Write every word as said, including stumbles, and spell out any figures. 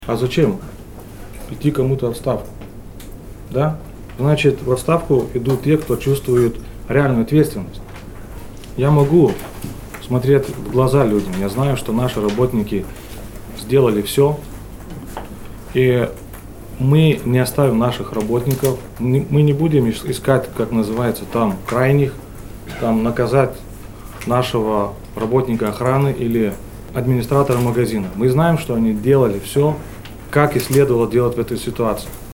А зачем идти кому-то в отставку? Да? Значит, в отставку идут те, кто чувствует реальную ответственность. Я могу смотреть в глаза людям. Я знаю, что наши работники сделали все. И мы не оставим наших работников. Мы не будем искать, как называется, там крайних, там наказать нашего работника охраны или администратора магазина. Мы знаем, что они делали все, как и следовало делать в этой ситуации.